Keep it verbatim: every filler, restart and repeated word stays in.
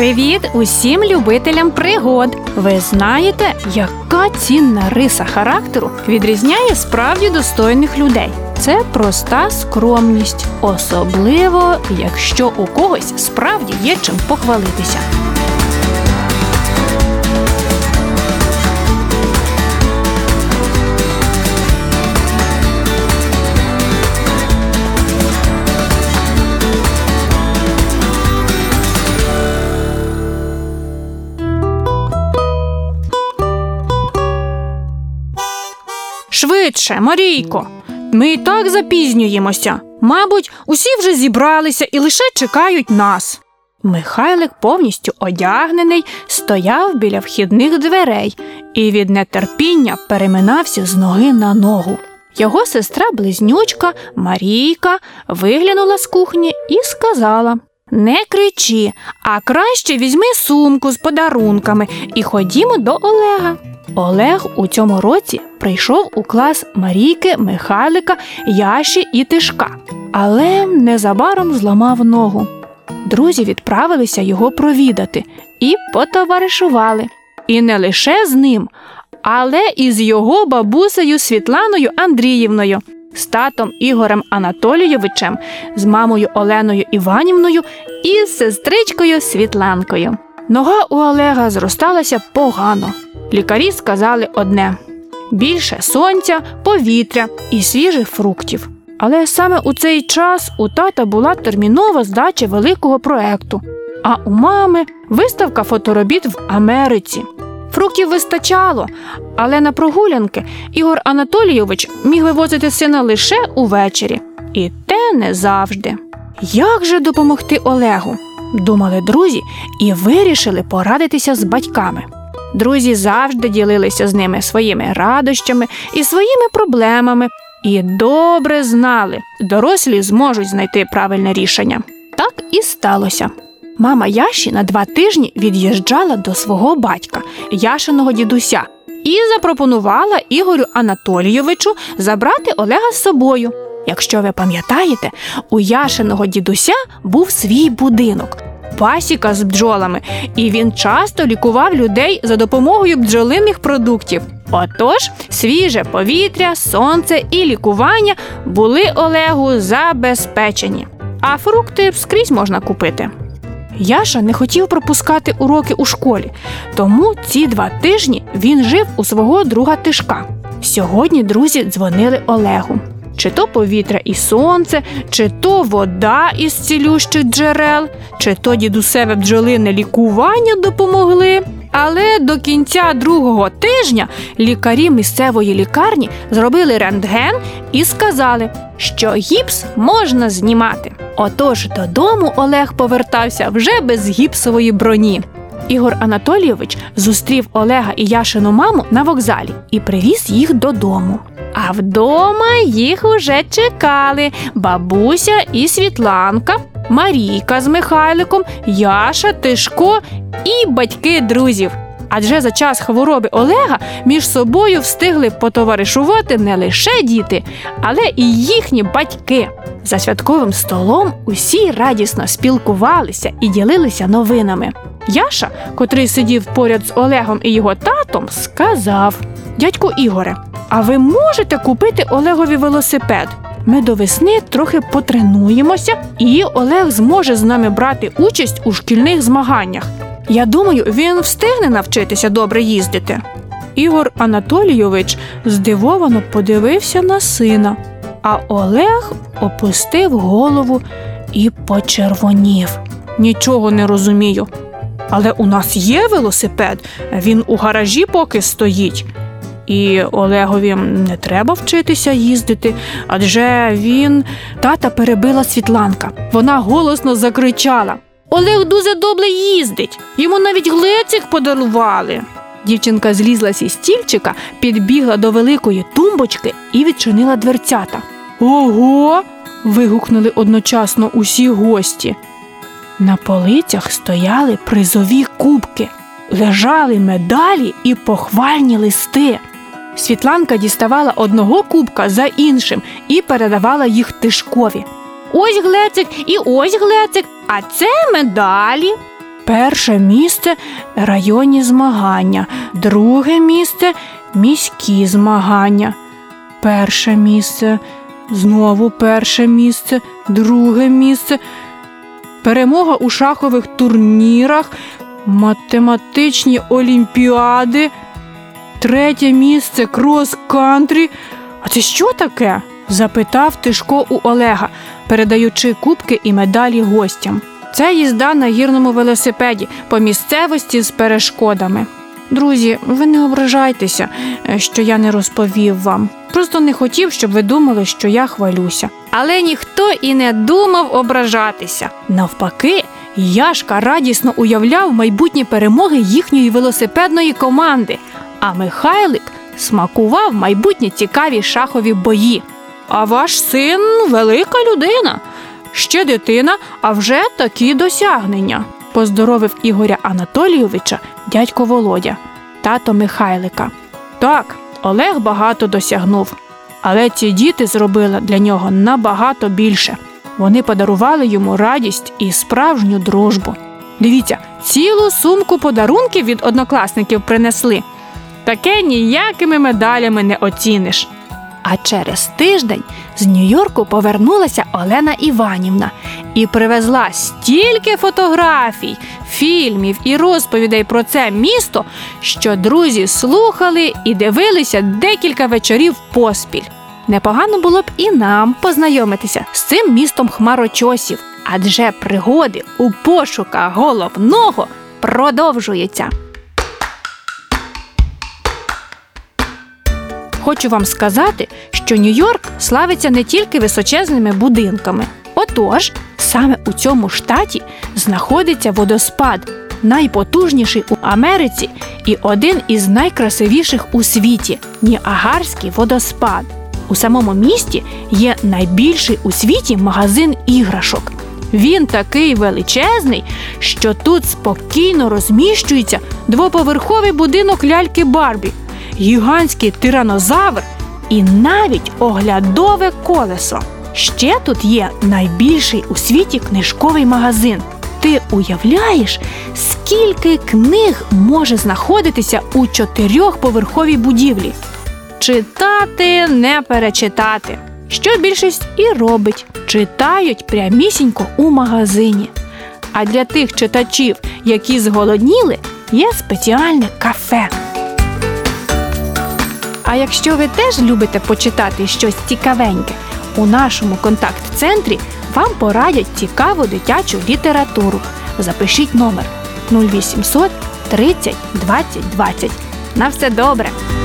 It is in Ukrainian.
Привіт усім любителям пригод! Ви знаєте, яка цінна риса характеру відрізняє справді достойних людей? Це проста скромність, особливо, якщо у когось справді є чим похвалитися. Швидше, Марійко! Ми і так запізнюємося. Мабуть, усі вже зібралися і лише чекають нас. Михайлик, повністю одягнений, стояв біля вхідних дверей і від нетерпіння переминався з ноги на ногу. Його сестра-близнючка Марійка виглянула з кухні і сказала: «Не кричи, а краще візьми сумку з подарунками і ходімо до Олега». Олег у цьому році прийшов у клас Марійки, Михайлика, Яші і Тишка, але незабаром зламав ногу. Друзі відправилися його провідати і потоваришували. І не лише з ним, але і з його бабусею Світланою Андріївною, з татом Ігорем Анатолійовичем, з мамою Оленою Іванівною і з сестричкою Світланкою. Нога у Олега зросталася погано. Лікарі сказали одне – більше сонця, повітря і свіжих фруктів. Але саме у цей час у тата була термінова здача великого проекту, а у мами – виставка фоторобіт в Америці. Фруктів вистачало, але на прогулянки Ігор Анатолійович міг вивозити сина лише увечері. І те не завжди. Як же допомогти Олегу? Думали друзі і вирішили порадитися з батьками. Друзі завжди ділилися з ними своїми радощами і своїми проблемами і добре знали, дорослі зможуть знайти правильне рішення. Так і сталося. Мама Яші на два тижні від'їжджала до свого батька, Яшиного дідуся, і запропонувала Ігорю Анатолійовичу забрати Олега з собою. Якщо ви пам'ятаєте, у Яшиного дідуся був свій будинок, пасіка з бджолами, і він часто лікував людей за допомогою бджолиних продуктів. Отож, свіже повітря, сонце і лікування були Олегу забезпечені. А фрукти скрізь можна купити. Яша не хотів пропускати уроки у школі, тому ці два тижні він жив у свого друга Тишка. Сьогодні друзі дзвонили Олегу. Чи то повітря і сонце, чи то вода із цілющих джерел, чи то дідусеве бджолине лікування допомогли. Але до кінця другого тижня лікарі місцевої лікарні зробили рентген і сказали, що гіпс можна знімати. Отож додому Олег повертався вже без гіпсової броні. Ігор Анатолійович зустрів Олега і Яшину маму на вокзалі і привіз їх додому. А вдома їх уже чекали бабуся і Світланка, Марійка з Михайликом, Яша, Тишко і батьки друзів. Адже за час хвороби Олега між собою встигли потоваришувати не лише діти, але і їхні батьки. За святковим столом усі радісно спілкувалися і ділилися новинами. Яша, котрий сидів поряд з Олегом і його татом, сказав: «Дядько Ігоре, а ви можете купити Олегові велосипед? Ми до весни трохи потренуємося, і Олег зможе з нами брати участь у шкільних змаганнях. Я думаю, він встигне навчитися добре їздити». Ігор Анатолійович здивовано подивився на сина, а Олег опустив голову і почервонів. «Нічого не розумію. Але у нас є велосипед, він у гаражі поки стоїть. І Олегові не треба вчитися їздити, адже він...» Тата перебила Світланка. Вона голосно закричала: «Олег дуже добре їздить, йому навіть глецик подарували». Дівчинка злізлась із стільчика, підбігла до великої тумбочки і відчинила дверцята. «Ого!» – вигукнули одночасно усі гості. На полицях стояли призові кубки, лежали медалі і похвальні листи. Світланка діставала одного кубка за іншим і передавала їх Тишкові. «Ось глецик і ось глецик, а це медалі». Перше місце – районні змагання, друге місце – міські змагання. Перше місце, знову перше місце, друге місце. Перемога у шахових турнірах, математичні олімпіади, третє місце – крос-кантрі. А це що таке? Запитав Тишко у Олега, передаючи кубки і медалі гостям. Це їзда на гірному велосипеді по місцевості з перешкодами. Друзі, ви не ображайтеся, що я не розповів вам. Просто не хотів, щоб ви думали, що я хвалюся. Але ніхто і не думав ображатися. Навпаки, Яшка радісно уявляв майбутні перемоги їхньої велосипедної команди, а Михайлик смакував майбутні цікаві шахові бої. А ваш син – велика людина. Ще дитина, а вже такі досягнення. Поздоровив Ігоря Анатолійовича дядько Володя, тато Михайлика. Так, Олег багато досягнув, але ці діти зробили для нього набагато більше. Вони подарували йому радість і справжню дружбу. Дивіться, цілу сумку подарунків від однокласників принесли. Таке ніякими медалями не оціниш. А через тиждень з Нью-Йорку повернулася Олена Іванівна і привезла стільки фотографій, фільмів і розповідей про це місто, що друзі слухали і дивилися декілька вечорів поспіль. Непогано було б і нам познайомитися з цим містом хмарочосів, адже пригоди у пошуках головного продовжуються. Хочу вам сказати, що Нью-Йорк славиться не тільки височезними будинками. Отож, саме у цьому штаті знаходиться водоспад, найпотужніший у Америці і один із найкрасивіших у світі – Ніагарський водоспад. У самому місті є найбільший у світі магазин іграшок. Він такий величезний, що тут спокійно розміщується двоповерховий будинок ляльки Барбі, гігантський тиранозавр і навіть оглядове колесо. Ще тут є найбільший у світі книжковий магазин. Ти уявляєш, скільки книг може знаходитися у чотирьохповерховій будівлі? Читати, не перечитати. Що більшість і робить – читають прямісінько у магазині. А для тих читачів, які зголодніли, є спеціальне кафе. А якщо ви теж любите почитати щось цікавеньке, у нашому контакт-центрі вам порадять цікаву дитячу літературу. Запишіть номер нуль вісімсот тридцять двадцять двадцять. На все добре!